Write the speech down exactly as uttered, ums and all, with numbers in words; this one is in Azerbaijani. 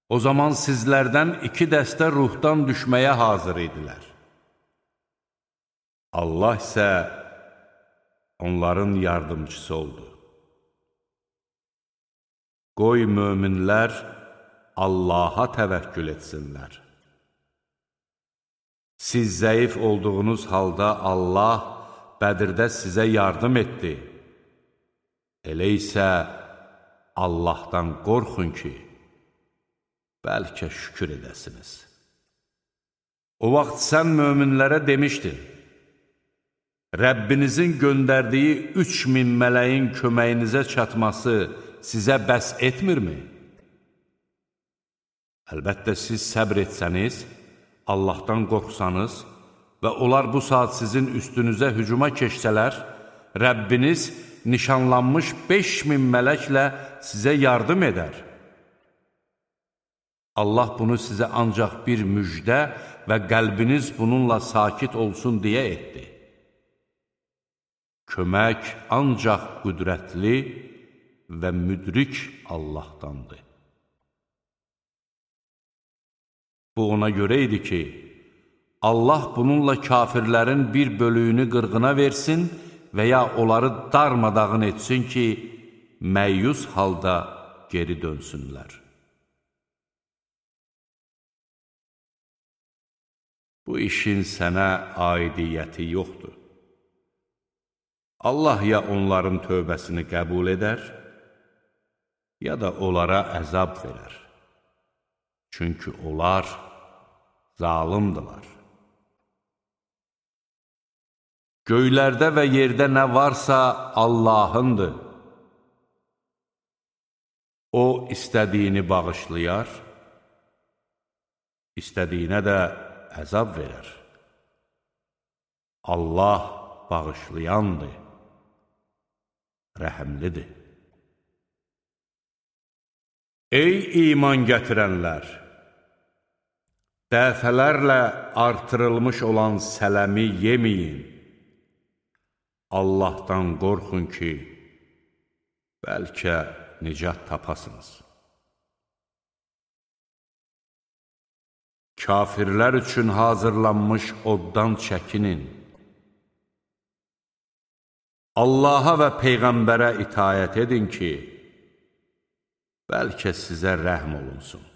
O zaman sizlərdən iki dəstə ruhdan düşməyə hazır idilər. Allah isə onların yardımcısı oldu. Qoy möminlər Allaha təvəkkül etsinlər. Siz zəif olduğunuz halda Allah Bədirdə sizə yardım etdi. Elə isə Allahdan qorxun ki, bəlkə şükür edəsiniz. O vaxt sən möminlərə demişdin, Rəbbinizin göndərdiyi üç min mələyin köməyinizə çatması sizə bəs etmirmi? Əlbəttə, siz səbr etsəniz, Allahdan qorxsanız və onlar bu saat sizin üstünüzə hücuma keçsələr, Rəbbiniz nişanlanmış beş min mələklə sizə yardım edər. Allah bunu sizə ancaq bir müjdə və qəlbiniz bununla sakit olsun deyə etdi. Kömək ancaq qüdrətli və müdrik Allahdandır. Bu ona görə idi ki, Allah bununla kafirlərin bir bölüyünü qırğına versin və ya onları darmadağın etsin ki, məyyus halda geri dönsünlər. Bu işin sənə aidiyyəti yoxdur. Allah ya onların tövbəsini qəbul edər, ya da onlara əzab verər. Çünki onlar zalimdırlar. Göylərdə və yerdə nə varsa Allahındır. O, istədiyini bağışlayar, istədiyinə də əzab verər. Allah bağışlayandır, rəhəmlidir. Ey iman gətirənlər! Dəfələrlə artırılmış olan sələmi yeməyin. Allahdan qorxun ki, bəlkə nicat tapasınız. Kafirlər üçün hazırlanmış oddan çəkinin. Allaha və Peyğəmbərə itayət edin ki, bəlkə sizə rəhm olunsun.